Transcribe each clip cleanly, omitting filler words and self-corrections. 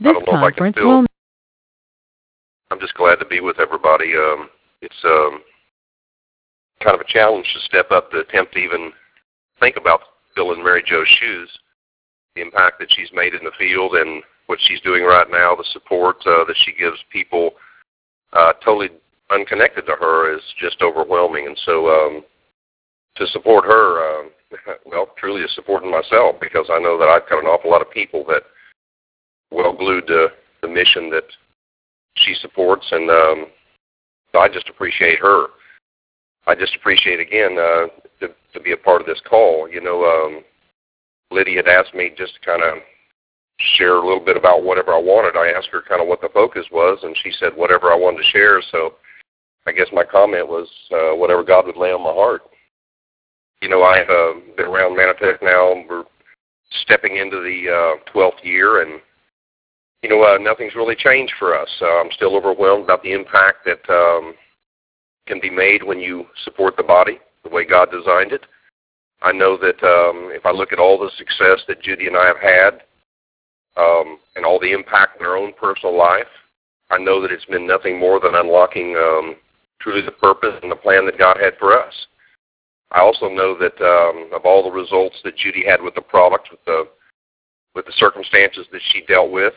I This don't know if I can conference still. will. I'm just glad to be with everybody. It's kind of a challenge to step up to attempt to even think about filling Mary Jo's shoes, the impact that she's made in the field and what she's doing right now, the support that she gives people totally unconnected to her is just overwhelming. And so to support her, well, truly is supporting myself, because I know that I've got an awful lot of people that well glued to the mission that she supports, and so I just appreciate her. I just appreciate, again, to be a part of this call. You know, Lydia had asked me just to kind of share a little bit about whatever I wanted. I asked her kind of what the focus was, and she said whatever I wanted to share. So I guess my comment was whatever God would lay on my heart. You know, I've been around Manatech now. We're stepping into the 12th year, and, you know, nothing's really changed for us. I'm still overwhelmed about the impact that can be made when you support the body the way God designed it. I know that if I look at all the success that Judy and I have had and all the impact in our own personal life, I know that it's been nothing more than unlocking truly the purpose and the plan that God had for us. I also know that of all the results that Judy had with the product, with the circumstances that she dealt with,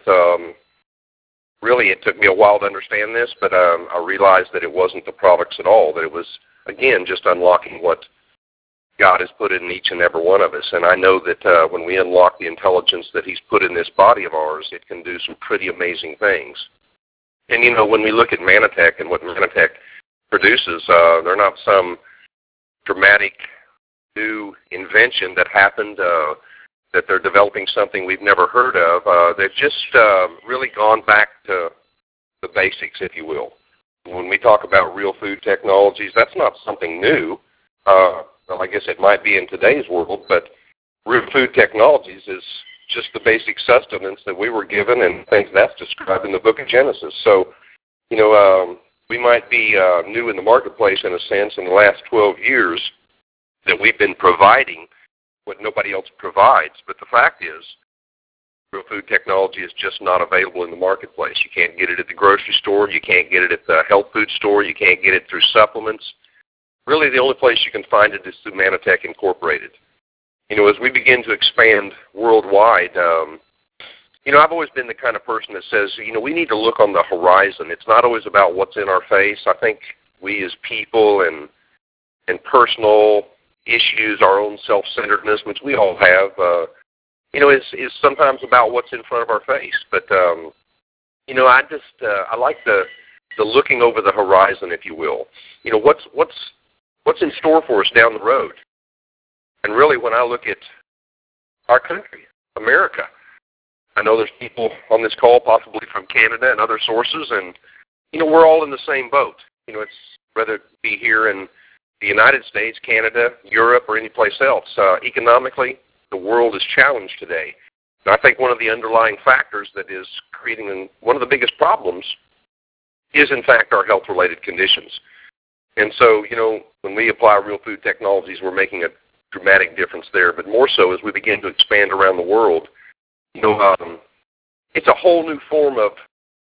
really it took me a while to understand this, but I realized that it wasn't the products at all, that it was, again, just unlocking what God has put in each and every one of us. And I know that when we unlock the intelligence that He's put in this body of ours, it can do some pretty amazing things. And, you know, when we look at Manatech and what Manatech produces, they're not some dramatic new invention that happened, that they're developing something we've never heard of. They've just really gone back to the basics, if you will. When we talk about real food technologies, that's not something new. Well, I guess it might be in today's world, but real food technologies is just the basic sustenance that we were given, and things that's described in the book of Genesis. So, you know, we might be new in the marketplace in a sense in the last 12 years that we've been providing what nobody else provides, but the fact is real food technology is just not available in the marketplace. You can't get it at the grocery store. You can't get it at the health food store. You can't get it through supplements. Really, the only place you can find it is through Manatech Incorporated. You know, as we begin to expand worldwide, you know, I've always been the kind of person that says, you know, we need to look on the horizon. It's not always about what's in our face. I think we as people and personal issues, our own self-centeredness, which we all have, you know, is sometimes about what's in front of our face. But, you know, I like the looking over the horizon, if you will. You know, what's in store for us down the road? And really, when I look at our country, America, I know there's people on this call possibly from Canada and other sources, and, you know, we're all in the same boat. You know, it's whether it be here in the United States, Canada, Europe, or any place else. Economically, the world is challenged today. And I think one of the underlying factors that is creating one of the biggest problems is, in fact, our health-related conditions. And so, you know, when we apply real food technologies, we're making a dramatic difference there. But more so as we begin to expand around the world, you know, it's a whole new form of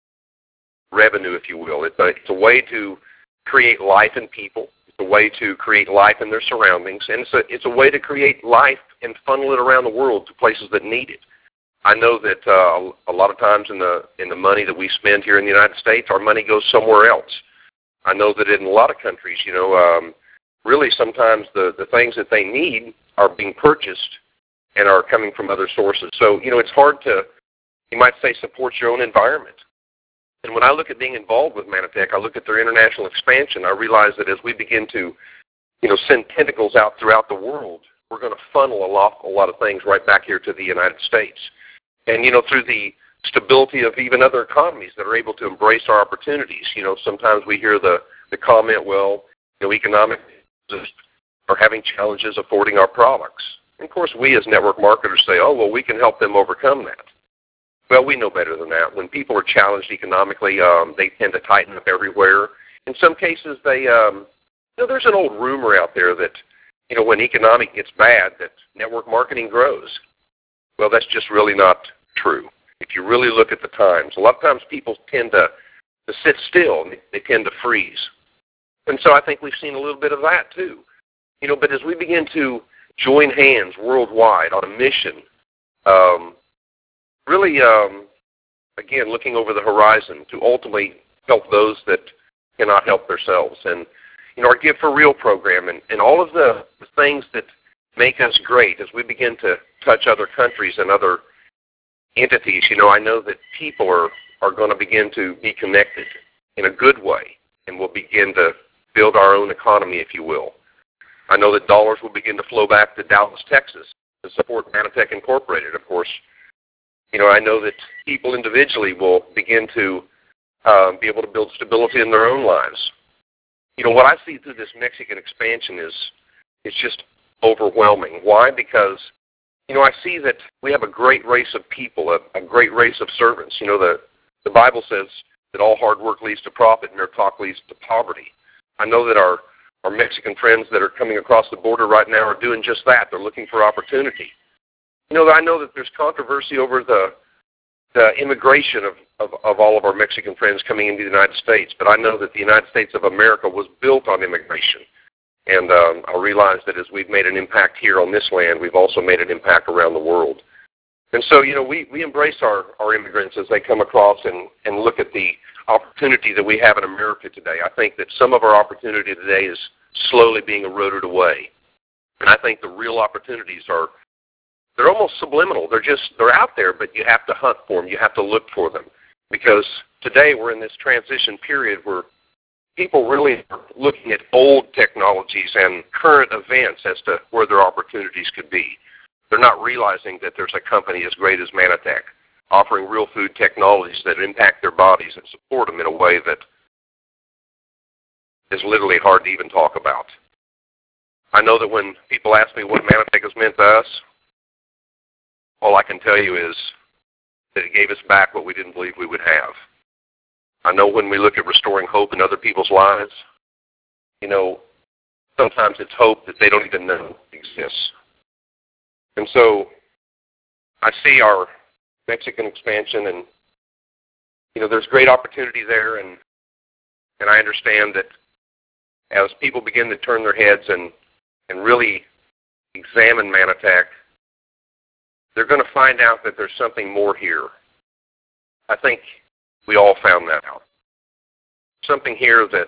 revenue, if you will. It's a way to create life in people. It's a way to create life in their surroundings. And it's a way to create life and funnel it around the world to places that need it. I know that a lot of times in the money that we spend here in the United States, our money goes somewhere else. I know that in a lot of countries, you know, really sometimes the things that they need are being purchased and are coming from other sources. So, you know, it's hard to, you might say, support your own environment. And when I look at being involved with Manatech, I look at their international expansion, I realize that as we begin to, you know, send tentacles out throughout the world, we're going to funnel a lot of things right back here to the United States. And, you know, through the stability of even other economies that are able to embrace our opportunities. You know, sometimes we hear the comment, well, you know, economic are having challenges affording our products. And of course, we as network marketers say, oh, well, we can help them overcome that. Well, we know better than that. When people are challenged economically, they tend to tighten up everywhere. In some cases, they, you know, there's an old rumor out there that, you know, when economic gets bad, that network marketing grows. Well, that's just really not true. if you really look at the times. A lot of times people tend to sit still, and they tend to freeze. And so I think we've seen a little bit of that too. But as we begin to join hands worldwide on a mission, really, again, looking over the horizon to ultimately help those that cannot help themselves. And, our Give for Real program and all of the things that make us great as we begin to touch other countries and other entities. I know that people are going to begin to be connected in a good way, and we'll begin to build our own economy, if you will. I know that dollars will begin to flow back to Dallas, Texas to support Manatech Incorporated, of course. I know that people individually will begin to be able to build stability in their own lives. What I see through this Mexican expansion is just overwhelming. Why? Because, I see that we have a great race of people, a great race of servants. The Bible says that all hard work leads to profit and mere talk leads to poverty. I know that our Mexican friends that are coming across the border right now are doing just that. They're looking for opportunity. I know that there's controversy over the immigration of all of our Mexican friends coming into the United States, but I know that the United States of America was built on immigration. And I realize that as we've made an impact here on this land, we've also made an impact around the world. And so, we embrace our immigrants as they come across and look at the opportunity that we have in America today. I think that some of our opportunity today is slowly being eroded away. And I think the real opportunities they're almost subliminal. They're out there, but you have to hunt for them. You have to look for them. Because today we're in this transition period where people really are looking at old technologies and current events as to where their opportunities could be. They're not realizing that there's a company as great as Manatech offering real food technologies that impact their bodies and support them in a way that is literally hard to even talk about. I know that when people ask me what Manatech has meant to us, all I can tell you is that it gave us back what we didn't believe we would have. I know when we look at restoring hope in other people's lives, sometimes it's hope that they don't even know exists. And so I see our Mexican expansion and, there's great opportunity there, and I understand that as people begin to turn their heads and really examine Manatech, they're going to find out that there's something more here. I think we all found that out. Something here that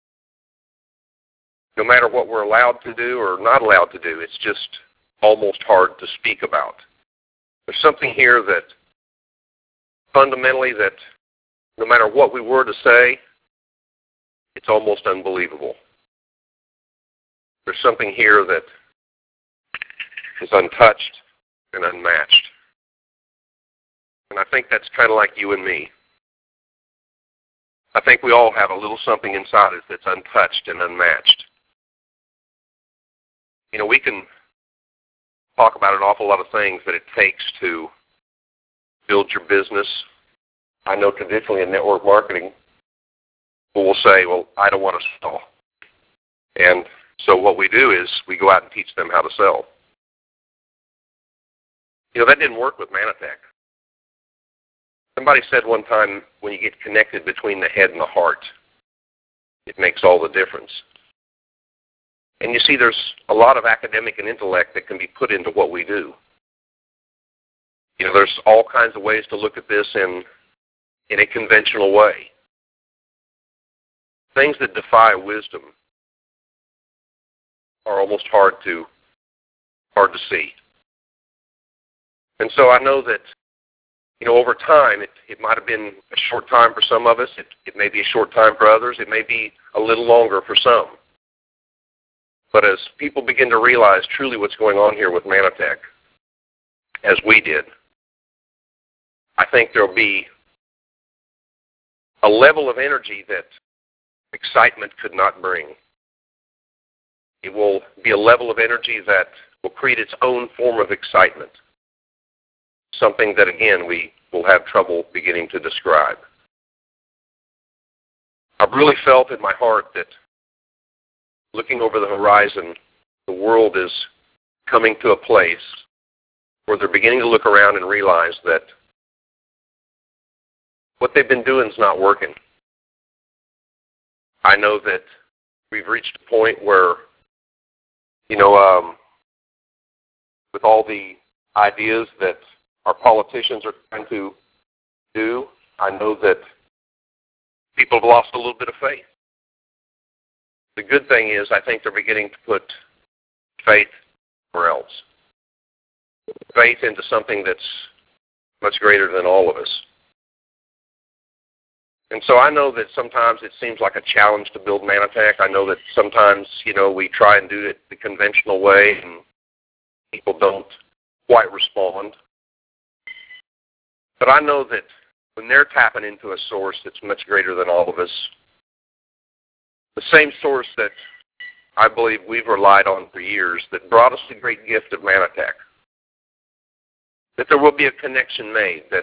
no matter what we're allowed to do or not allowed to do, it's just almost hard to speak about. There's something here that fundamentally that no matter what we were to say, it's almost unbelievable. There's something here that is untouched and unmatched. And I think that's kind of like you and me. I think we all have a little something inside us that's untouched and unmatched. We can talk about an awful lot of things that it takes to build your business. I know traditionally in network marketing, people will say, well, I don't want to sell. And so what we do is we go out and teach them how to sell. That didn't work with Manatech. Somebody said one time, when you get connected between the head and the heart, it makes all the difference. And you see, there's a lot of academic and intellect that can be put into what we do. There's all kinds of ways to look at this in a conventional way. Things that defy wisdom are almost hard to see. And so I know that, over time, it might have been a short time for some of us. It may be a short time for others. It may be a little longer for some. But as people begin to realize truly what's going on here with Manatech, as we did, I think there'll be a level of energy that excitement could not bring. It will be a level of energy that will create its own form of excitement. Something that, again, we will have trouble beginning to describe. I've really felt in my heart that looking over the horizon, the world is coming to a place where they're beginning to look around and realize that what they've been doing is not working. I know that we've reached a point where, with all the ideas that our politicians are trying to do, I know that people have lost a little bit of faith. The good thing is I think they're beginning to put faith somewhere else. Faith into something that's much greater than all of us. And so I know that sometimes it seems like a challenge to build Manatech. I know that sometimes, we try and do it the conventional way and people don't quite respond. But I know that when they're tapping into a source that's much greater than all of us, the same source that I believe we've relied on for years that brought us the great gift of Manatech, that there will be a connection made that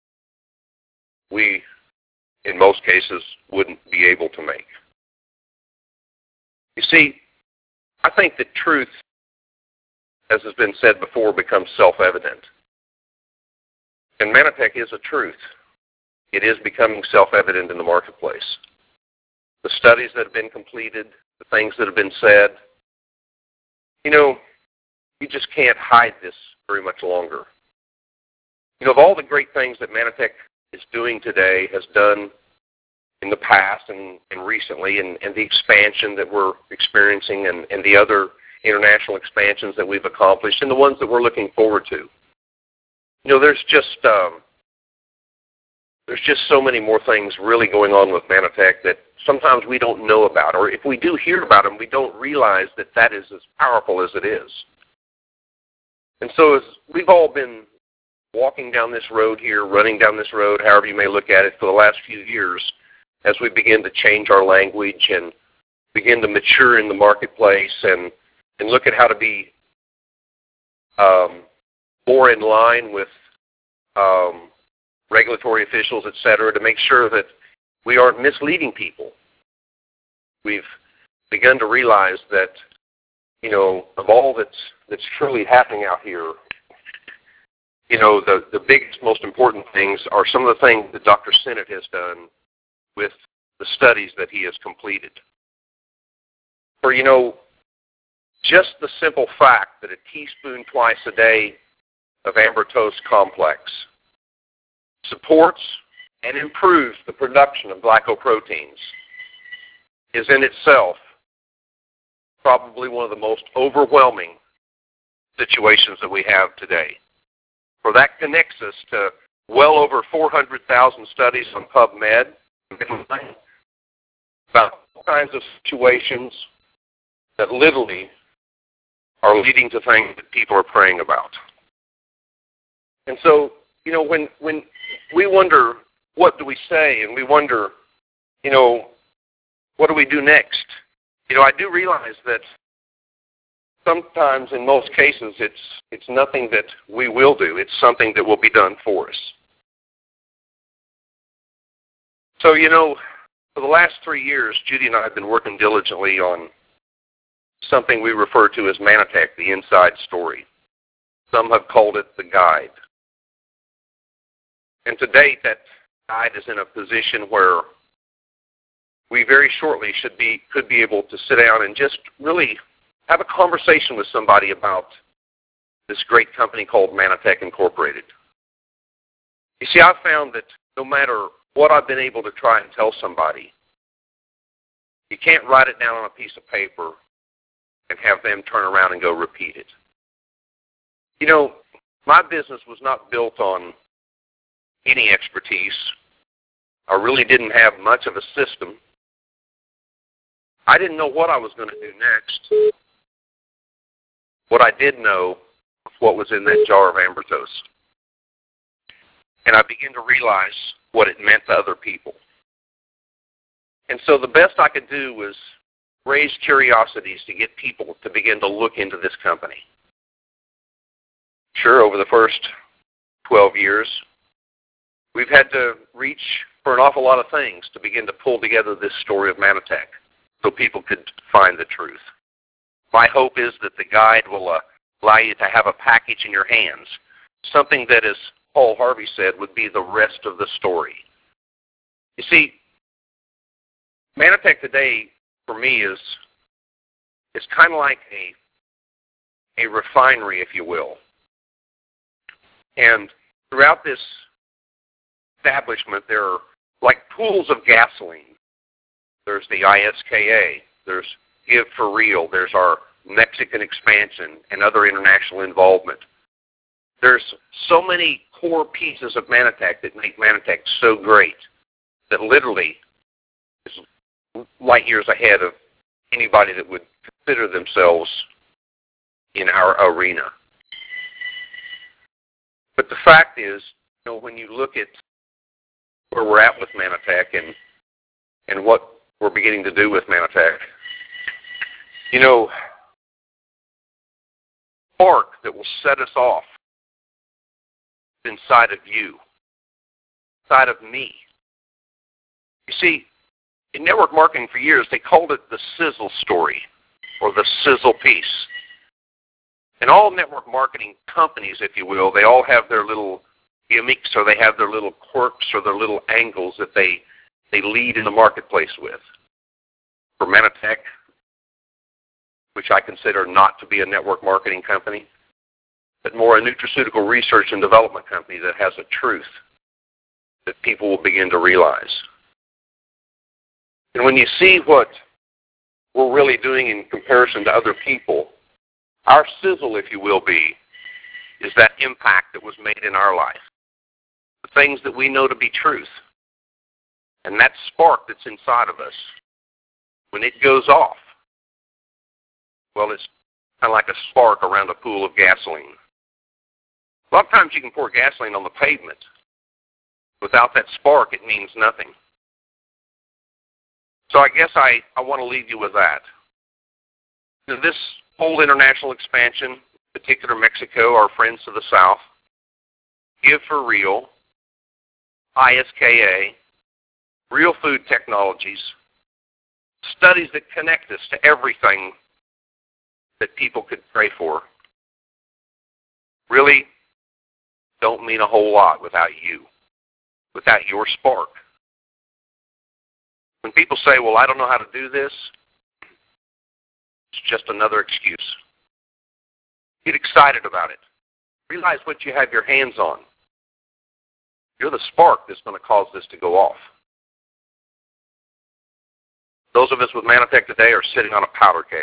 we, in most cases, wouldn't be able to make. You see, I think that truth, as has been said before, becomes self-evident. And Manatech is a truth. It is becoming self-evident in the marketplace. The studies that have been completed, the things that have been said, you just can't hide this very much longer. Of all the great things that Manatech is doing today, has done in the past and recently, and the expansion that we're experiencing and the other international expansions that we've accomplished and the ones that we're looking forward to. There's just so many more things really going on with Manatech that sometimes we don't know about, or if we do hear about them, we don't realize that that is as powerful as it is. And so as we've all been walking down this road here, running down this road, however you may look at it, for the last few years, as we begin to change our language and begin to mature in the marketplace and look at how to be more in line with regulatory officials, et cetera, to make sure that we aren't misleading people. We've begun to realize that, of all that's truly happening out here, the biggest, most important things are some of the things that Dr. Sennett has done with the studies that he has completed. For, just the simple fact that a teaspoon twice a day of ambertose complex supports and improves the production of glycoproteins is in itself probably one of the most overwhelming situations that we have today. For that connects us to well over 400,000 studies on PubMed about all kinds of situations that literally are leading to things that people are praying about. And so, when we wonder, what do we say? And we wonder, what do we do next? I do realize that sometimes, in most cases, it's nothing that we will do. It's something that will be done for us. So, for the last 3 years, Judy and I have been working diligently on something we refer to as Manatech, the inside story. Some have called it the guide. And to date, that guide is in a position where we very shortly could be able to sit down and just really have a conversation with somebody about this great company called Manatech Incorporated. You see, I've found that no matter what I've been able to try and tell somebody, you can't write it down on a piece of paper and have them turn around and go repeat it. My business was not built on any expertise. I really didn't have much of a system. I didn't know what I was going to do next. What I did know was what was in that jar of ambertose. And I began to realize what it meant to other people. And so the best I could do was raise curiosities to get people to begin to look into this company. Sure, over the first 12 years, we've had to reach for an awful lot of things to begin to pull together this story of Manatech so people could find the truth. My hope is that the guide will allow you to have a package in your hands, something that, as Paul Harvey said, would be the rest of the story. You see, Manatech today, for me, is kind of like a refinery, if you will. And throughout this establishment, there are like pools of gasoline. There's the ISKA. There's Give for Real. There's our Mexican expansion and other international involvement. There's so many core pieces of Manatech that make Manatech so great that literally is light years ahead of anybody that would consider themselves in our arena. But the fact is, when you look at where we're at with Manatech and what we're beginning to do with Manatech, spark that will set us off inside of you, inside of me. You see, in network marketing for years, they called it the sizzle story or the sizzle piece. And all network marketing companies, if you will, they all have their little gimmicks or they have their little quirks or their little angles that they lead in the marketplace with. For Manatech, which I consider not to be a network marketing company, but more a nutraceutical research and development company that has a truth that people will begin to realize. And when you see what we're really doing in comparison to other people, our sizzle, if you will be, is that impact that was made in our life. The things that we know to be truth. And that spark that's inside of us, when it goes off, well, it's kind of like a spark around a pool of gasoline. A lot of times you can pour gasoline on the pavement. Without that spark, it means nothing. So I guess I want to leave you with that. This whole international expansion, in particular Mexico, our friends to the south, Give for Real, ISKA, Real Food Technologies, studies that connect us to everything that people could pray for, really don't mean a whole lot without you, without your spark. When people say, well, I don't know how to do this, it's just another excuse. Get excited about it. Realize what you have your hands on. You're the spark that's going to cause this to go off. Those of us with Manatech today are sitting on a powder keg.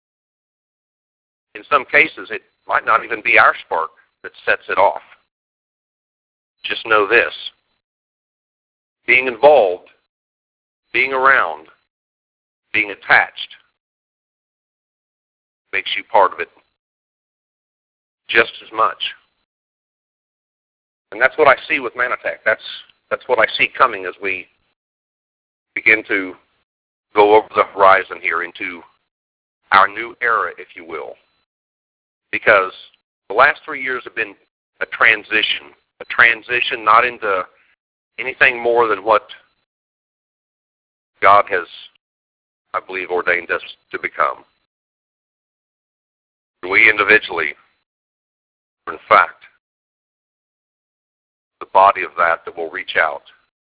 In some cases, it might not even be our spark that sets it off. Just know this. Being involved, being around, being attached makes you part of it just as much. And that's what I see with Manatech. That's what I see coming as we begin to go over the horizon here into our new era, if you will. Because the last 3 years have been a transition not into anything more than what God has, I believe, ordained us to become. We individually are, in fact, the body of that will reach out.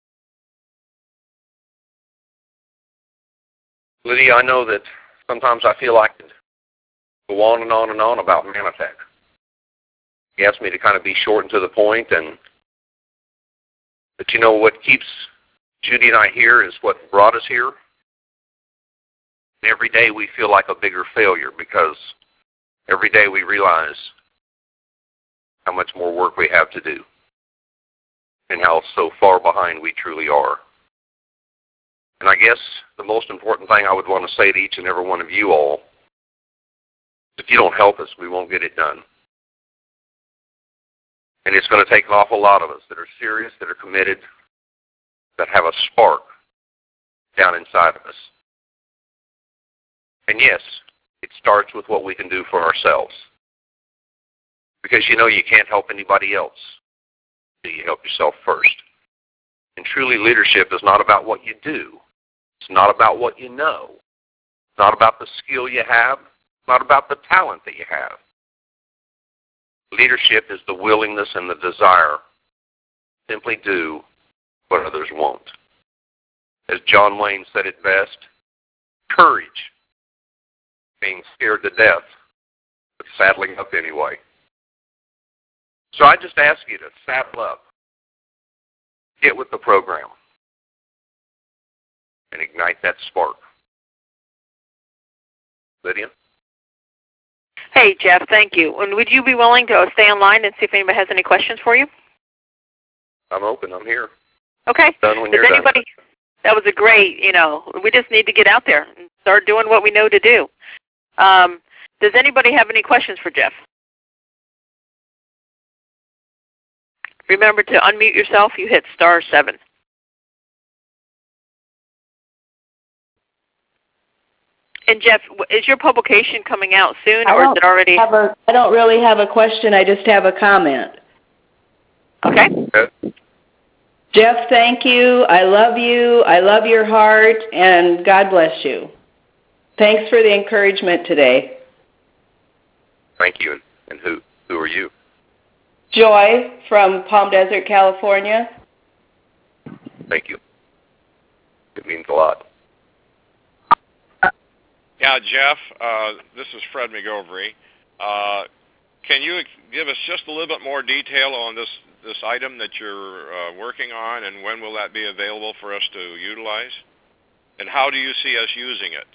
Lydia, I know that sometimes I feel like I could go on and on and on about Manatech. He asked me to kind of be short and to the point, but what keeps Judy and I here is what brought us here. And every day we feel like a bigger failure because every day we realize how much more work we have to do and how so far behind we truly are. And I guess the most important thing I would want to say to each and every one of you all, if you don't help us, we won't get it done. And it's going to take an awful lot of us that are serious, that are committed, that have a spark down inside of us. And yes, it starts with what we can do for ourselves. Because you can't help anybody else until you help yourself first. And truly, leadership is not about what you do. It's not about what you know. It's not about the skill you have. It's not about the talent that you have. Leadership is the willingness and the desire to simply do what others won't. as John Wayne said it best, courage, being scared to death, but saddling up anyway. So I just ask you to saddle up, get with the program, and ignite that spark. Lydia? Hey, Jeff, thank you. And would you be willing to stay online and see if anybody has any questions for you? I'm open. I'm here. Okay. Done when you're done. That was a great, we just need to get out there and start doing what we know to do. Does anybody have any questions for Jeff? Remember to unmute yourself. You hit *7. And Jeff, is your publication coming out soon, or is it already? I don't really have a question. I just have a comment. Okay. Jeff, thank you. I love you. I love your heart, and God bless you. Thanks for the encouragement today. Thank you. And who are you? Joy from Palm Desert, California. Thank you. It means a lot. Yeah, Jeff, this is Fred McGovry. Can you give us just a little bit more detail on this item that you're working on, and when will that be available for us to utilize? And how do you see us using it?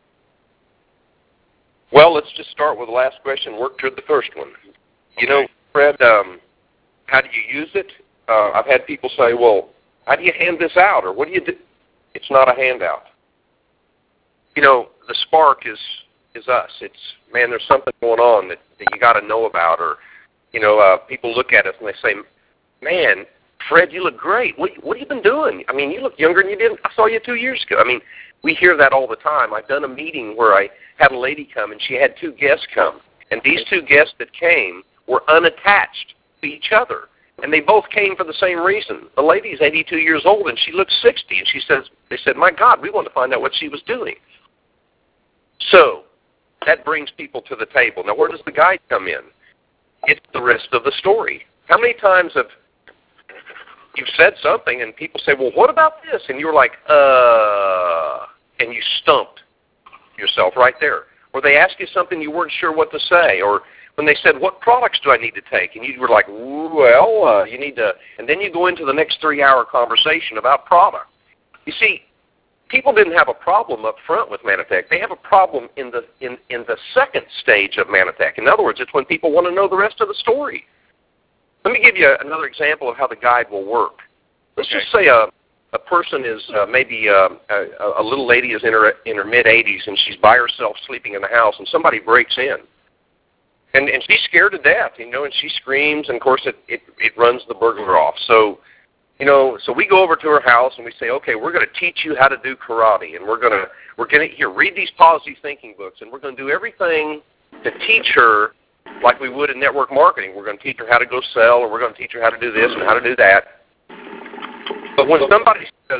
Well, let's just start with the last question, work toward the first one. Okay. You know, Fred, how do you use it? I've had people say, well, how do you hand this out, or what do you do? It's not a handout. You know, the spark is us. It's, man, there's something going on that you got to know about, or, people look at us and they say, man, Fred, you look great. What have you been doing? I mean, you look younger than you did. I saw you 2 years ago. I mean, we hear that all the time. I've done a meeting where I had a lady come, and she had 2 guests come. And these 2 guests that came were unattached to each other. And they both came for the same reason. The lady's 82 years old, and she looks 60. And they said, my God, we want to find out what she was doing. So that brings people to the table. Now, where does the guide come in? It's the rest of the story. How many times have you've said something and people say, well, what about this? And you're like, and you stumped yourself right there. Or they ask you something you weren't sure what to say. Or when they said, what products do I need to take? And you were like, well, you need to, and then you go into the next 3-hour conversation about product. You see, people didn't have a problem up front with Manatech. They have a problem in the second stage of Manatech. In other words, it's when people want to know the rest of the story. Let me give you another example of how the guide will work. Let's just say a person is maybe a little lady is in her mid-80s, and she's by herself sleeping in the house, and somebody breaks in. And she's scared to death, and she screams, and of course it runs the burglar off. So we go over to her house and we say, okay, we're going to teach you how to do karate, and we're going to here, read these positive thinking books, and we're going to do everything to teach her like we would in network marketing. We're going to teach her how to go sell, or we're going to teach her how to do this and how to do that. But when somebody says,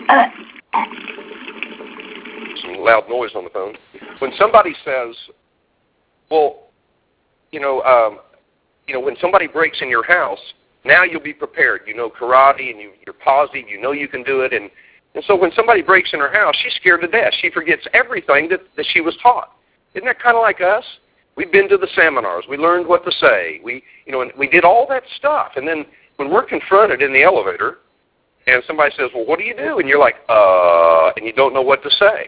some loud noise on the phone, when somebody says, well, when somebody breaks in your house, now you'll be prepared. You know karate, and you're positive. You know you can do it. And so when somebody breaks in her house, she's scared to death. She forgets everything that she was taught. Isn't that kind of like us? We've been to the seminars. We learned what to say. We did all that stuff. And then when we're confronted in the elevator and somebody says, well, what do you do? And you're like, and you don't know what to say.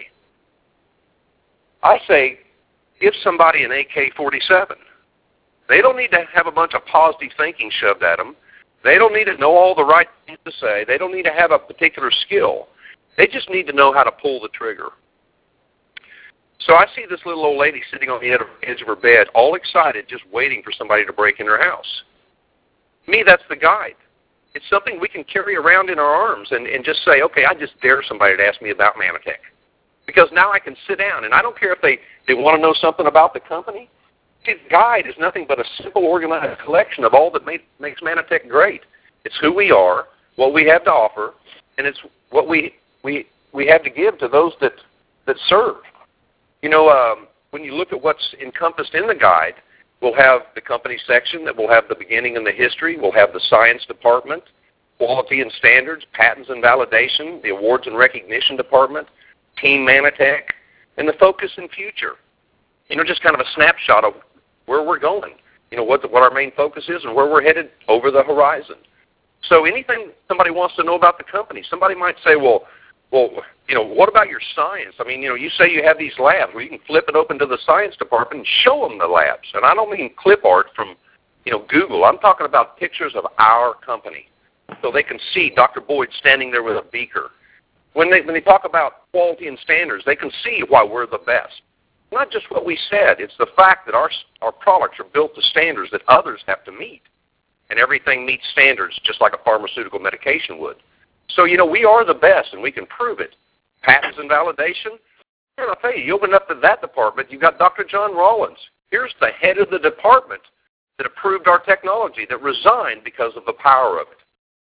I say, give somebody an AK-47. They don't need to have a bunch of positive thinking shoved at them. They don't need to know all the right things to say. They don't need to have a particular skill. They just need to know how to pull the trigger. So I see this little old lady sitting on the edge of her bed, all excited, just waiting for somebody to break in her house. To me, that's the guide. It's something we can carry around in our arms and just say, okay, I just dare somebody to ask me about Manatech. Because now I can sit down, and I don't care if they want to know something about the company. See, the guide is nothing but a simple, organized collection of all that makes Manatech great. It's who we are, what we have to offer, and it's what we have to give to those that serve. When you look at what's encompassed in the guide, we'll have the company section that will have the beginning and the history. We'll have the science department. quality and standards, patents and validation, the awards and recognition department, Team Manatech, and the focus and future. Just kind of a snapshot of where we're going, what our main focus is and where we're headed over the horizon. So anything somebody wants to know about the company, somebody might say, well, what about your science? I mean, you say you have these labs where you can flip it open to the science department and show them the labs. And I don't mean clip art from, Google. I'm talking about pictures of our company so they can see Dr. Boyd standing there with a beaker. When they talk about quality and standards, they can see why we're the best. Not just what we said. It's the fact that our products are built to standards that others have to meet. And everything meets standards just like a pharmaceutical medication would. So, we are the best, and we can prove it. Patents and validation, I'll tell you open up to that department, you've got Dr. John Rollins. Here's the head of the department that approved our technology, that resigned because of the power of it.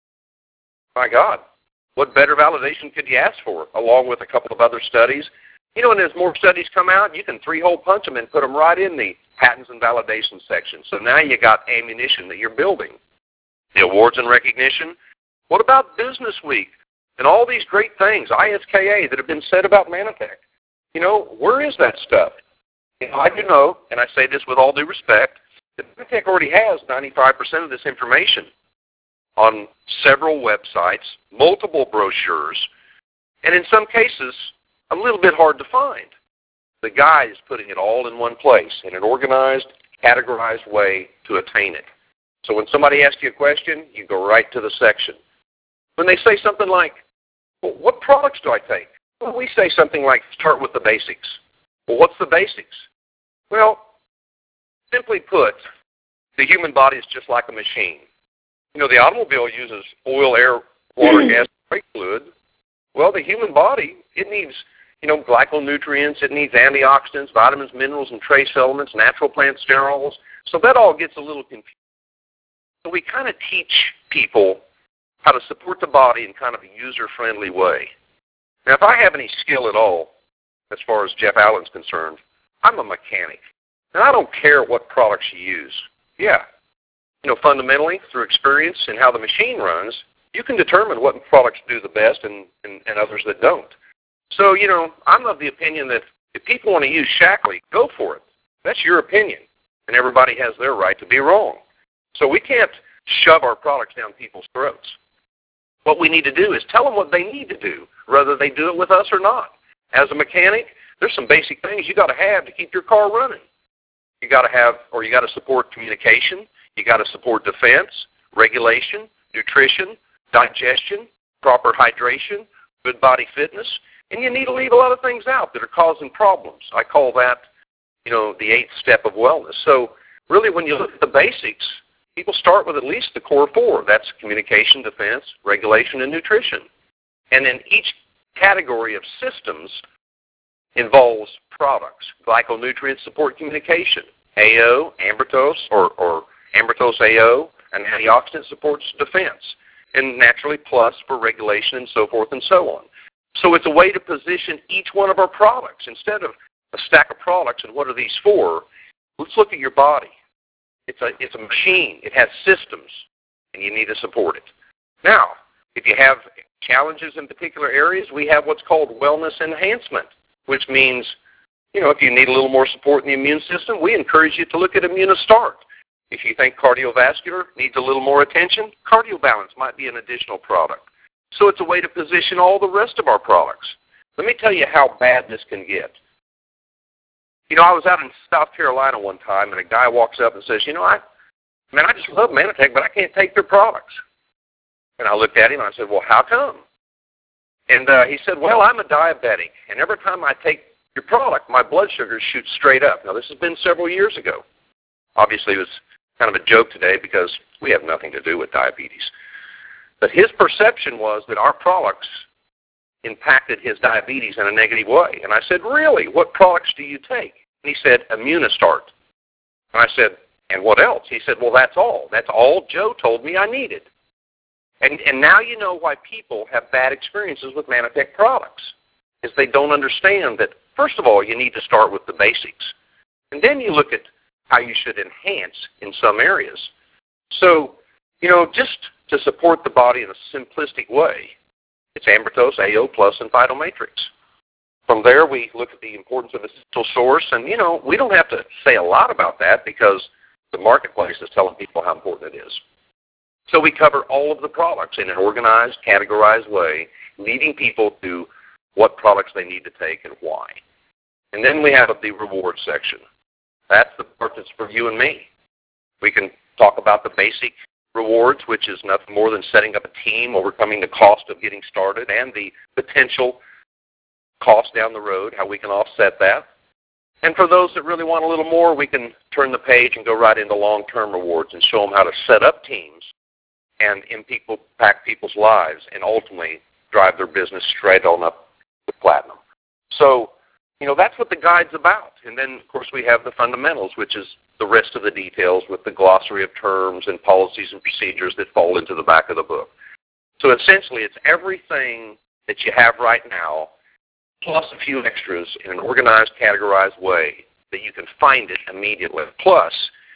My God, what better validation could you ask for, along with a couple of other studies? And as more studies come out, you can 3-hole punch them and put them right in the patents and validation section. So now you got ammunition that you're building. The awards and recognition. What about Business Week and all these great things, ISKA, that have been said about Manatech? Where is that stuff? I do know, and I say this with all due respect, that Manatech already has 95% of this information on several websites, multiple brochures, and in some cases, a little bit hard to find. The guy is putting it all in one place in an organized, categorized way to attain it. So when somebody asks you a question, you go right to the section. When they say something like, well, what products do I take? Well, we say something like, start with the basics. Well, what's the basics? Well, simply put, the human body is just like a machine. The automobile uses oil, air, water, gas, brake fluid. Well, the human body, it needs glyconutrients, it needs antioxidants, vitamins, minerals, and trace elements, natural plant sterols. So that all gets a little confusing. So we kind of teach people how to support the body in kind of a user-friendly way. Now, if I have any skill at all, as far as Jeff Allen's concerned, I'm a mechanic. And I don't care what products you use. Yeah. Fundamentally, through experience and how the machine runs, you can determine what products do the best and others that don't. So, I'm of the opinion that if people want to use Shaklee, go for it. That's your opinion. And everybody has their right to be wrong. So we can't shove our products down people's throats. What we need to do is tell them what they need to do, whether they do it with us or not. As a mechanic, there's some basic things you got to have to keep your car running. You got to support communication. You got to support defense, regulation, nutrition, digestion, proper hydration, good body fitness, and you need to leave a lot of things out that are causing problems. I call that, the 8th step of wellness. So really, when you look at the basics, people start with at least the core 4. That's communication, defense, regulation, and nutrition. And then each category of systems involves products. Glyconutrients support communication. AO, Ambertose, or Ambertose AO, and antioxidant supports defense. And naturally Plus for regulation and so forth and so on. So it's a way to position each one of our products. Instead of a stack of products and what are these for, let's look at your body. It's a machine. It has systems, and you need to support it. Now, if you have challenges in particular areas, we have what's called wellness enhancement, which means, if you need a little more support in the immune system, we encourage you to look at Immunostart. If you think cardiovascular needs a little more attention, CardioBalance might be an additional product. So it's a way to position all the rest of our products. Let me tell you how bad this can get. I was out in South Carolina one time, and a guy walks up and says, I just love Manatech, but I can't take their products. And I looked at him, and I said, well, how come? And he said, well, I'm a diabetic, and every time I take your product, my blood sugars shoot straight up. Now, this has been several years ago. Obviously, it was kind of a joke today because we have nothing to do with diabetes. But his perception was that our products impacted his diabetes in a negative way. And I said, really? What products do you take? And he said, Immunostart. And I said, and what else? He said, well, that's all. That's all Joe told me I needed. And now you know why people have bad experiences with Manatech products, is they don't understand that, first of all, you need to start with the basics. And then you look at how you should enhance in some areas. So, just to support the body in a simplistic way, it's Ambertose, AO+, and Phytomatrix. From there, we look at the importance of essential source, and, we don't have to say a lot about that because the marketplace is telling people how important it is. So we cover all of the products in an organized, categorized way, leading people to what products they need to take and why. And then we have the reward section. That's the part that's for you and me. We can talk about the basic rewards, which is nothing more than setting up a team, overcoming the cost of getting started, and the potential cost down the road, how we can offset that. And for those that really want a little more, we can turn the page and go right into long-term rewards and show them how to set up teams and impact people's lives and ultimately drive their business straight on up to platinum. So, that's what the guide's about. And then, of course, we have the fundamentals, which is the rest of the details with the glossary of terms and policies and procedures that fall into the back of the book. So essentially, it's everything that you have right now, plus a few extras in an organized, categorized way that you can find it immediately. Plus,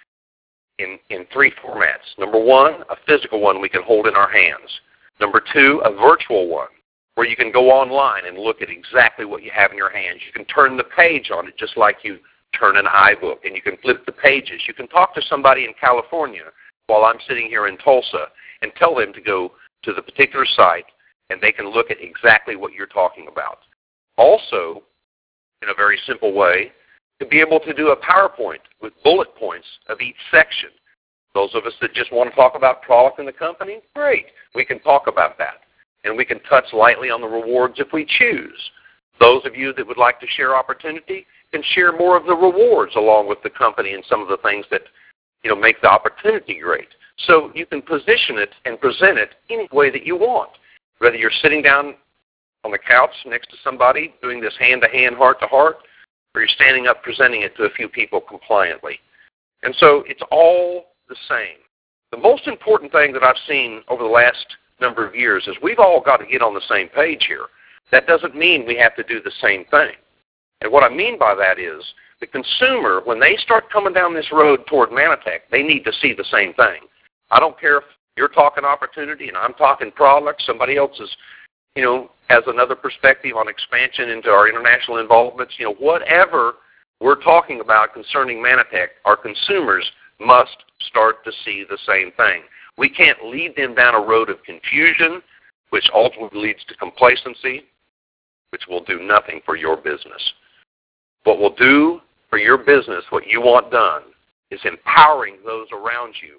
in 3 formats. Number 1, a physical one we can hold in our hands. Number 2, a virtual one where you can go online and look at exactly what you have in your hands. You can turn the page on it just like you turn an iBook, and you can flip the pages. You can talk to somebody in California while I'm sitting here in Tulsa and tell them to go to the particular site, and they can look at exactly what you're talking about. Also, in a very simple way, to be able to do a PowerPoint with bullet points of each section. Those of us that just want to talk about product in the company, great. We can talk about that. And we can touch lightly on the rewards if we choose. Those of you that would like to share opportunity can share more of the rewards along with the company and some of the things that, make the opportunity great. So you can position it and present it any way that you want. Whether you're sitting down on the couch next to somebody doing this hand-to-hand, heart-to-heart, or you're standing up presenting it to a few people compliantly. And so it's all the same. The most important thing that I've seen over the last number of years is we've all got to get on the same page here. That doesn't mean we have to do the same thing. And what I mean by that is the consumer, when they start coming down this road toward Manatech, they need to see the same thing. I don't care if you're talking opportunity and I'm talking products, somebody else is, has another perspective on expansion into our international involvements, whatever we're talking about concerning Manatech, our consumers must start to see the same thing. We can't lead them down a road of confusion, which ultimately leads to complacency, which will do nothing for your business. What will do for your business, what you want done, is empowering those around you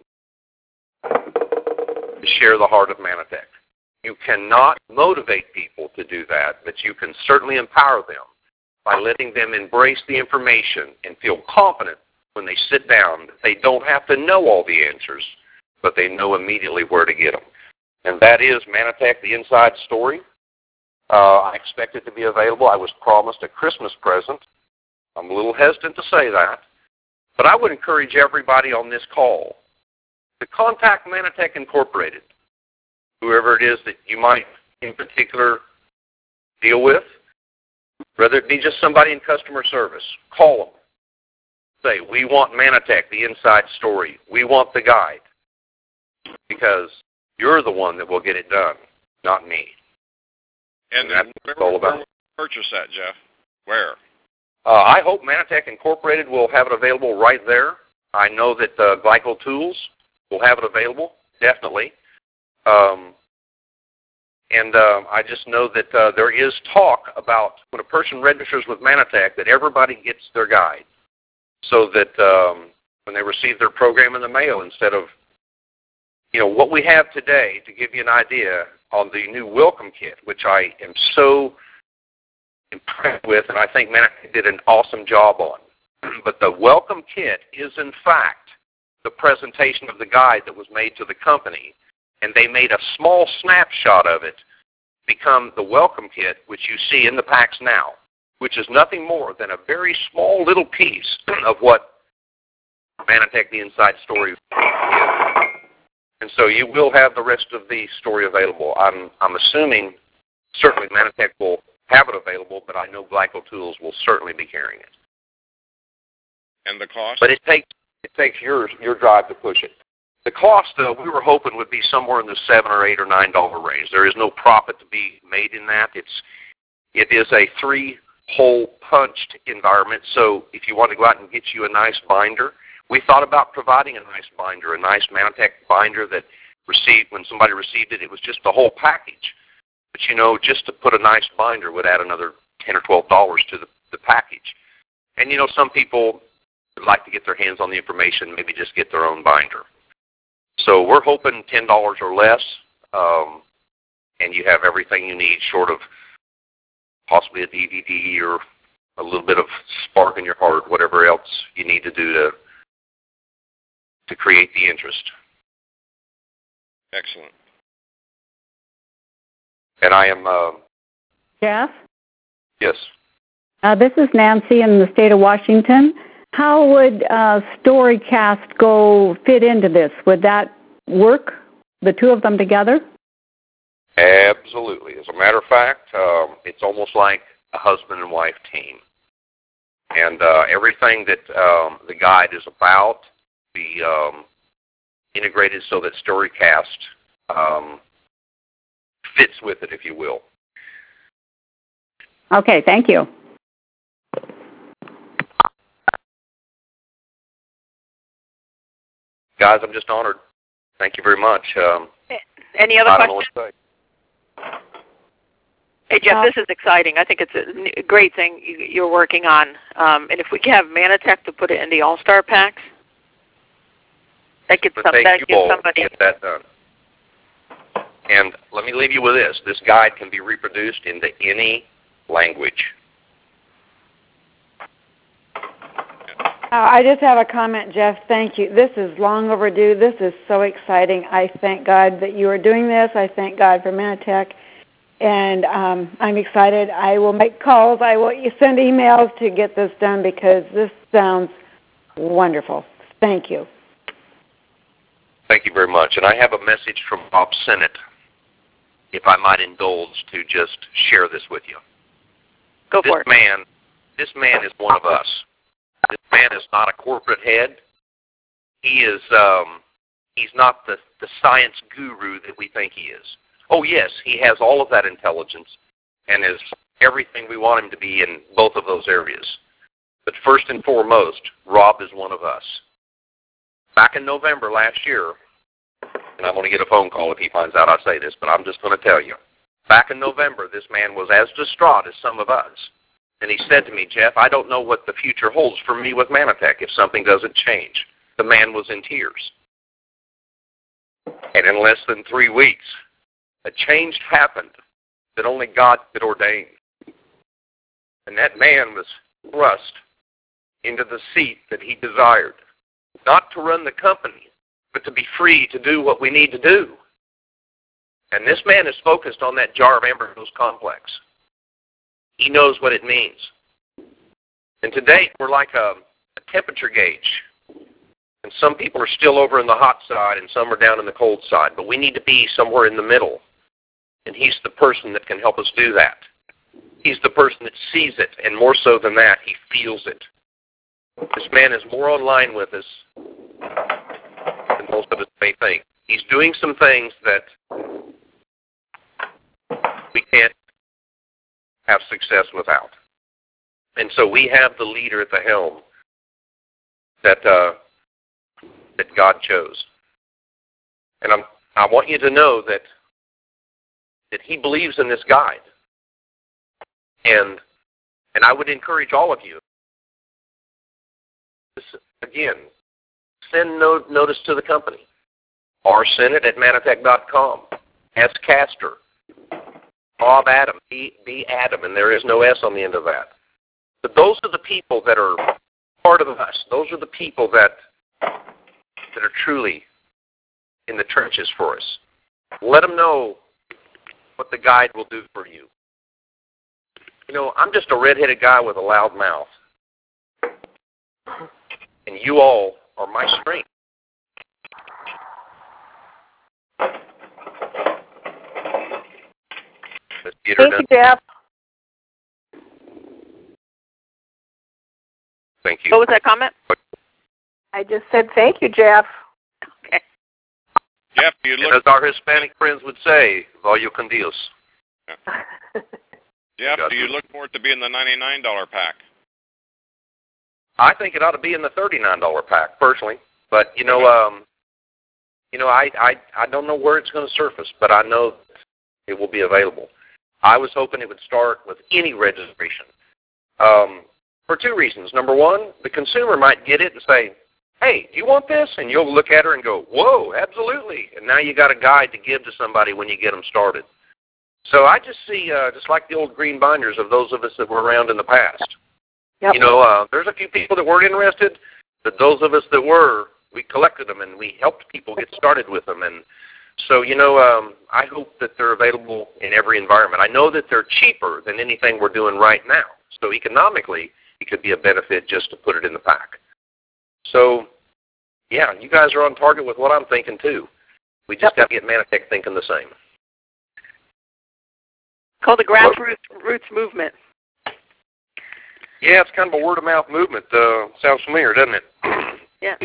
to share the heart of Manatech. You cannot motivate people to do that, but you can certainly empower them by letting them embrace the information and feel confident when they sit down that they don't have to know all the answers, but they know immediately where to get them. And that is Manatech, the Inside Story. I expect it to be available. I was promised a Christmas present. I'm a little hesitant to say that, but I would encourage everybody on this call to contact Manatech Incorporated, whoever it is that you might in particular deal with, whether it be just somebody in customer service. Call them. Say, we want Manatech, the Inside Story. We want the guide, because you're the one that will get it done, not me. And that's what it's all about. Where purchase that, Jeff? Where? I hope Manatech Incorporated will have it available right there. I know that Glyco Tools will have it available, definitely. I just know that there is talk about when a person registers with Manatech that everybody gets their guide, so that when they receive their program in the mail, instead of, what we have today, to give you an idea, on the new Welcome Kit, which I am so impressed with, and I think Manatech did an awesome job on. But the Welcome Kit is, in fact, the presentation of the guide that was made to the company, and they made a small snapshot of it become the Welcome Kit, which you see in the packs now, which is nothing more than a very small little piece of what Manatech, the Inside Story is. And so you will have the rest of the story available. I'm assuming certainly Manatech will have it available, but I know Glyco Tools will certainly be carrying it. And the cost? But it takes your drive to push it. The cost, we were hoping would be somewhere in the $7 or $8 or $9 range. There is no profit to be made in that. It is a 3-hole punched environment. So if you want to go out and get you a nice binder, we thought about providing a nice binder, a nice Manatech binder that when somebody received it, it was just the whole package. But just to put a nice binder would add another $10 or $12 to the package. And some people would like to get their hands on the information, maybe just get their own binder. So we're hoping $10 or less, and you have everything you need, short of possibly a DVD or a little bit of spark in your heart, whatever else you need to do to create the interest. Excellent. And I am... Jeff? Yes. This is Nancy in the state of Washington. How would StoryCast fit into this? Would that work, the two of them together? Absolutely. As a matter of fact, it's almost like a husband and wife team. And everything that the guide is about be integrated so that StoryCast fits with it, if you will. Okay, thank you. Guys, I'm just honored. Thank you very much. Any other I don't know questions? what to say. Hey, Jeff, this is exciting. I think it's a great thing you're working on. And if we can have Manatech to put it in the All-Star packs, that gives somebody... Get that done. And let me leave you with this. This guide can be reproduced into any language. I just have a comment, Jeff. Thank you. This is long overdue. This is so exciting. I thank God that you are doing this. I thank God for Manatech. And I'm excited. I will make calls. I will send emails to get this done because this sounds wonderful. Thank you. Thank you very much. And I have a message from Bob Sennett, if I might indulge to just share this with you. Go for it. This man is one of us. This man is not a corporate head. He's not the science guru that we think he is. Oh, yes, he has all of that intelligence and is everything we want him to be in both of those areas. But first and foremost, Rob is one of us. Back in November last year, and I'm going to get a phone call if he finds out I say this, but I'm just going to tell you. Back in November, this man was as distraught as some of us. And he said to me, Jeff, I don't know what the future holds for me with Manatech if something doesn't change. The man was in tears. And in less than 3 weeks, a change happened that only God could ordain. And that man was thrust into the seat that he desired, not to run the company, but to be free to do what we need to do. And this man is focused on that jar of Ambergris complex. He knows what it means. And today, we're like a temperature gauge. And some people are still over in the hot side and some are down in the cold side. But we need to be somewhere in the middle. And he's the person that can help us do that. He's the person that sees it. And more so than that, he feels it. This man is more online with us than most of us may think. He's doing some things that we can't have success without. And so we have the leader at the helm that God chose. And I want you to know that he believes in this guide. And I would encourage all of you, again, send notice to the company. rsennett@manatech.com. Ask Castor. Bob Adam, B. Adam, and there is no S on the end of that. But those are the people that are part of us. Those are the people that are truly in the trenches for us. Let them know what the guide will do for you. You know, I'm just a red-headed guy with a loud mouth. And you all are my strength. Let's get her done. Thank you, Jeff. Thank you. What was that comment? I just said thank you, Jeff. Okay. Jeff, do you look? As our Hispanic friends would say, "Vaya con Dios." Jeff, do you look for it to be in the $99 pack? I think it ought to be in the $39 pack, personally. But I don't know where it's going to surface, but I know it will be available. I was hoping it would start with any registration for two reasons. Number one, the consumer might get it and say, "Hey, do you want this?" And you'll look at her and go, "Whoa, absolutely!" And now you got a guide to give to somebody when you get them started. So I just see, just like the old green binders of those of us that were around in the past. Yep. There's a few people that weren't interested, but those of us that were, we collected them and we helped people get started with them. And so, I hope that they're available in every environment. I know that they're cheaper than anything we're doing right now. So economically, it could be a benefit just to put it in the pack. So, yeah, you guys are on target with what I'm thinking, too. We just got to get Manatech thinking the same. Called the grassroots movement. Yeah, it's kind of a word-of-mouth movement. Sounds familiar, doesn't it? Yeah.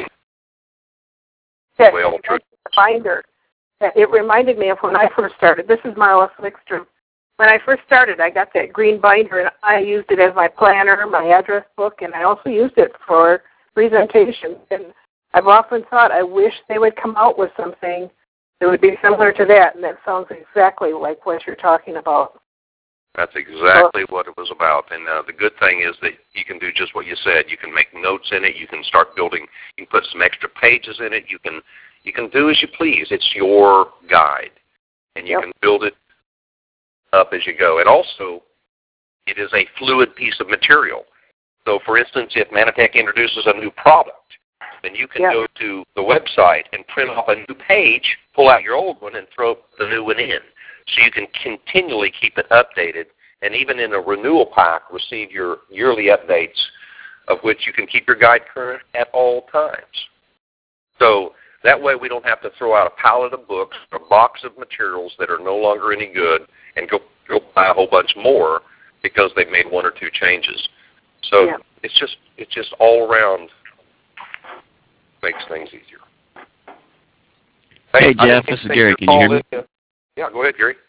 Well, true. The binder. It reminded me of when I first started. This is Marla Flickstrom. When I first started, I got that green binder, and I used it as my planner, my address book, and I also used it for presentations. And I've often thought, I wish they would come out with something that would be similar to that, and that sounds exactly like what you're talking about. That's exactly what it was about. And the good thing is that you can do just what you said. You can make notes in it. You can start building. You can put some extra pages in it. You can do as you please. It's your guide, and you can build it up as you go. And also, it is a fluid piece of material. So, for instance, if Manatech introduces a new product, then you can go to the website and print off a new page, pull out your old one, and throw the new one in. So you can continually keep it updated, and even in a renewal pack, receive your yearly updates, of which you can keep your guide current at all times. So that way we don't have to throw out a pallet of books or a box of materials that are no longer any good and go buy a whole bunch more because they've made one or two changes. So it's just all around makes things easier. Hey Jeff, this is Gary. Can you hear me? Yeah, go ahead, Gary.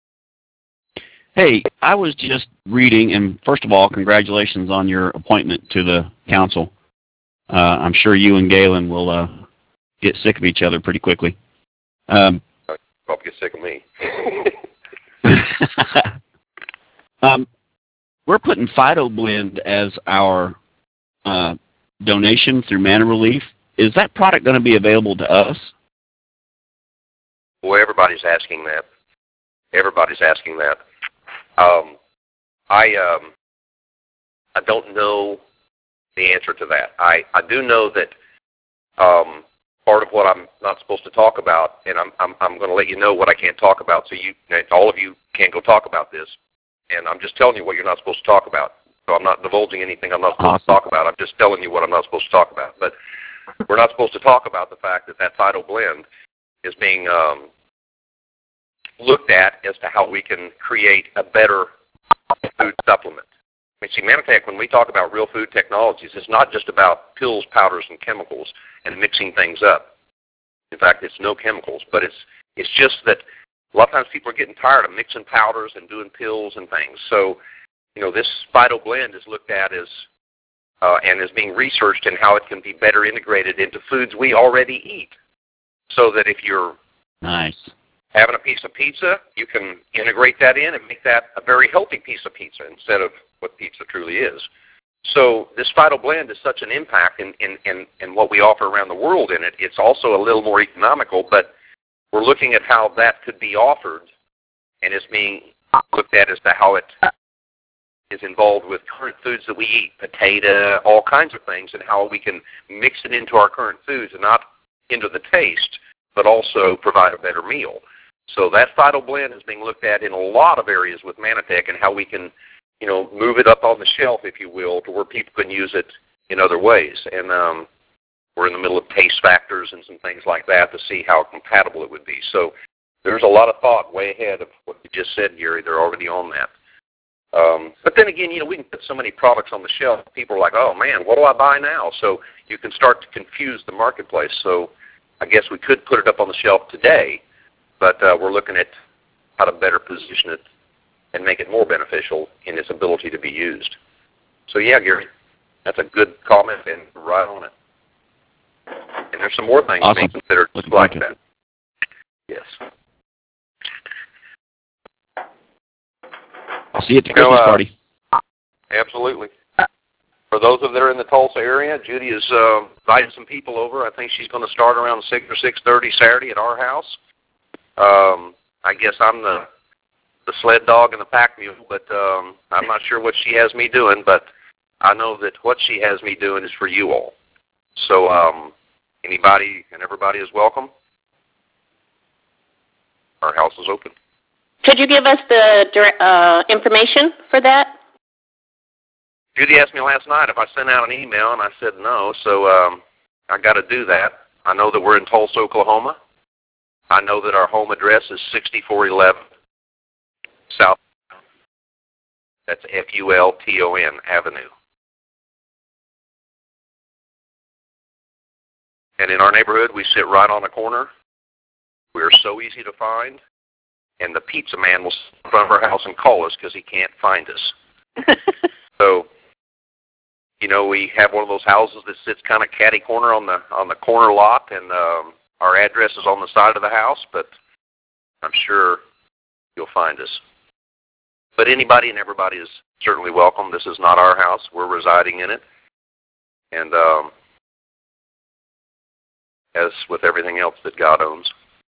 Hey, I was just reading, and first of all, congratulations on your appointment to the council. I'm sure you and Galen will get sick of each other pretty quickly. Probably get sick of me. We're putting PhytoBlend as our donation through Mana Relief. Is that product going to be available to us? Boy, everybody's asking that. Everybody's asking that. I don't know the answer to that. I do know that part of what I'm not supposed to talk about, and I'm going to let you know what I can't talk about, so all of you can't go talk about this. And I'm just telling you what you're not supposed to talk about. So I'm not divulging anything I'm not supposed to talk about. I'm just telling you what I'm not supposed to talk about. But we're not supposed to talk about the fact that PhytoBlend is being looked at as to how we can create a better food supplement. I mean, see, Manatech, when we talk about real food technologies, it's not just about pills, powders, and chemicals and mixing things up. In fact, it's no chemicals, but it's just that a lot of times people are getting tired of mixing powders and doing pills and things. So, this PhytoBlend is looked at as and is being researched in how it can be better integrated into foods we already eat. So that if you're having a piece of pizza, you can integrate that in and make that a very healthy piece of pizza instead of what pizza truly is. So this PhytoBlend is such an impact in what we offer around the world in it. It's also a little more economical, but we're looking at how that could be offered and is being looked at as to how it is involved with current foods that we eat, potato, all kinds of things, and how we can mix it into our current foods and not into the taste, but also provide a better meal. So that PhytoBlend is being looked at in a lot of areas with Manatech and how we can, move it up on the shelf, if you will, to where people can use it in other ways. And we're in the middle of taste factors and some things like that to see how compatible it would be. So there's a lot of thought way ahead of what you just said, Gary. They're already on that. But then again, we can put so many products on the shelf. People are like, oh, man, what do I buy now? So you can start to confuse the marketplace. So I guess we could put it up on the shelf today, but we're looking at how to better position it and make it more beneficial in its ability to be used. So yeah, Gary, that's a good comment and right on it. And there's some more things awesome. being considered like that. Yes. I'll see you at the Christmas party. Absolutely. For those of that are in the Tulsa area, Judy is inviting some people over. I think she's going to start around 6 or 6:30 Saturday at our house. I guess I'm the sled dog and the pack mule, but I'm not sure what she has me doing, but I know that what she has me doing is for you all. So anybody and everybody is welcome. Our house is open. Could you give us the information for that? Judy asked me last night if I sent out an email, and I said no, so I got to do that. I know that we're in Tulsa, Oklahoma. I know that our home address is 6411 South. That's Fulton Avenue. And in our neighborhood, we sit right on the corner. We are so easy to find, and the pizza man will sit in front of our house and call us because he can't find us. So, you know, we have one of those houses that sits kind of catty corner on the corner lot, and our address is on the side of the house, but I'm sure you'll find us. But anybody and everybody is certainly welcome. This is not our house. We're residing in it. And as with everything else that God owns.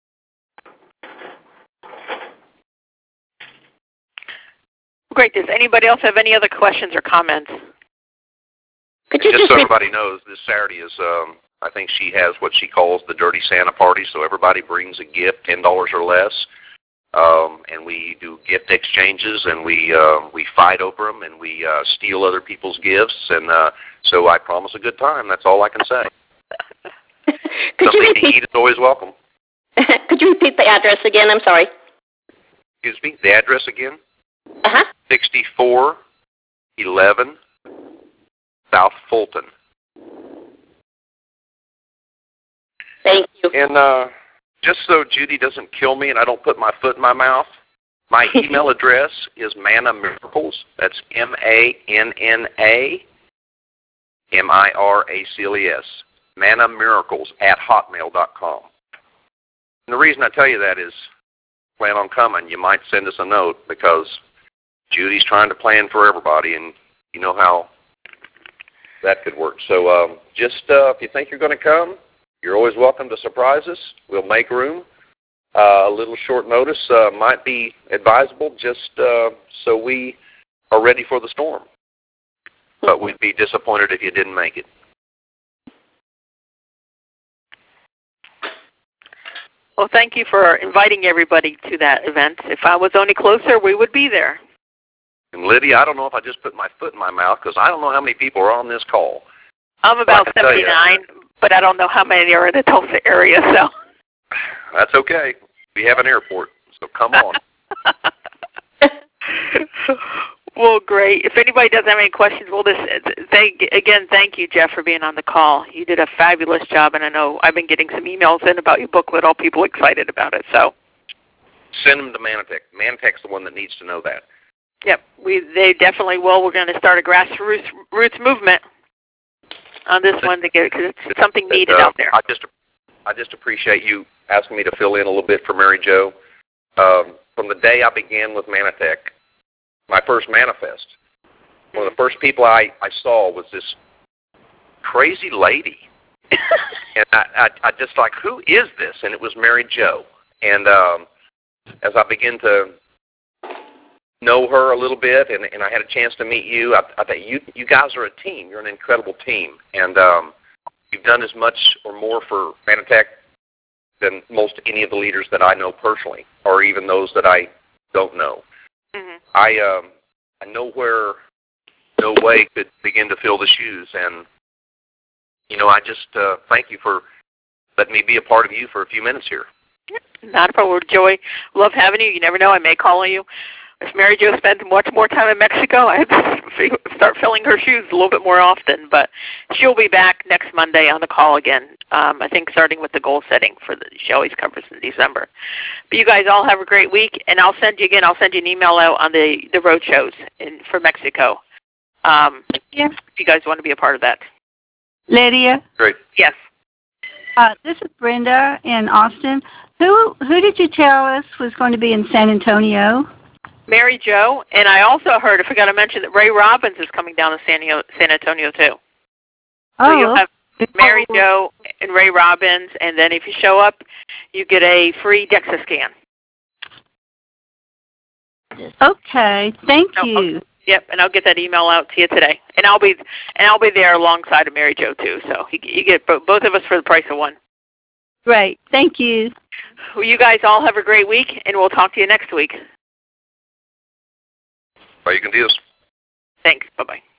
Great. Does anybody else have any other questions or comments? Just so everybody knows, this Saturday is, I think she has what she calls the Dirty Santa Party, so everybody brings a gift, $10 or less, and we do gift exchanges, and we fight over them, and we steal other people's gifts, and so I promise a good time. That's all I can say. Something to eat is always welcome. Could you repeat the address again? I'm sorry. Excuse me? The address again? 6411 South Fulton. Thank you. And just so Judy doesn't kill me and I don't put my foot in my mouth, my email address is Manna Miracles. That's MANNAMIRACLES. MannaMiracles@hotmail.com. And the reason I tell you that is, plan on coming, you might send us a note because Judy's trying to plan for everybody, and you know how that could work. So just if you think you're going to come, you're always welcome to surprise us. We'll make room. A little short notice might be advisable just so we are ready for the storm. But we'd be disappointed if you didn't make it. Well, thank you for inviting everybody to that event. If I was only closer, we would be there. And Lydia, I don't know if I just put my foot in my mouth because I don't know how many people are on this call. I'm about 79, but I don't know how many are in the Tulsa area. So that's okay. We have an airport, so come on. Well, great. If anybody doesn't have any questions, we'll just thank you, Jeff, for being on the call. You did a fabulous job, and I know I've been getting some emails in about your booklet. All people excited about it. So send them to Manatech. Manatech's the one that needs to know that. Yep, they definitely will. We're going to start a grassroots movement on this one to get because it's something needed out there. I just appreciate you asking me to fill in a little bit for Mary Jo. From the day I began with Manatech, my first manifest, one of the first people I saw was this crazy lady. And I just like, who is this? And it was Mary Jo. And as I began to know her a little bit, and I had a chance to meet you, I thought, you guys are a team. You're an incredible team. And you've done as much or more for Manatech than most any of the leaders that I know personally, or even those that I don't know. Mm-hmm. I know where no way could begin to fill the shoes, and you know, I just thank you for letting me be a part of you for a few minutes here. Not a problem, Joy. Love having you. You never know, I may call you. If Mary Jo spends much more time in Mexico, I have to start filling her shoes a little bit more often. But she'll be back next Monday on the call again. I think starting with the goal setting she always covers in December. But you guys all have a great week, and I'll send you an email out on the road shows for Mexico. If you guys want to be a part of that. Lydia? Great. Yes. This is Brenda in Austin. Who did you tell us was going to be in San Antonio? Mary Jo, and I also heard, I forgot to mention, that Ray Robbins is coming down to San Antonio too. So you'll have Mary Jo and Ray Robbins, and then if you show up, you get a free DEXA scan. Okay, thank you. Yep, and I'll get that email out to you today, and I'll be there alongside of Mary Jo too. So you get both of us for the price of one. Great, thank you. Well, you guys all have a great week, and we'll talk to you next week. Bye, you can do this. Thanks. Bye-bye.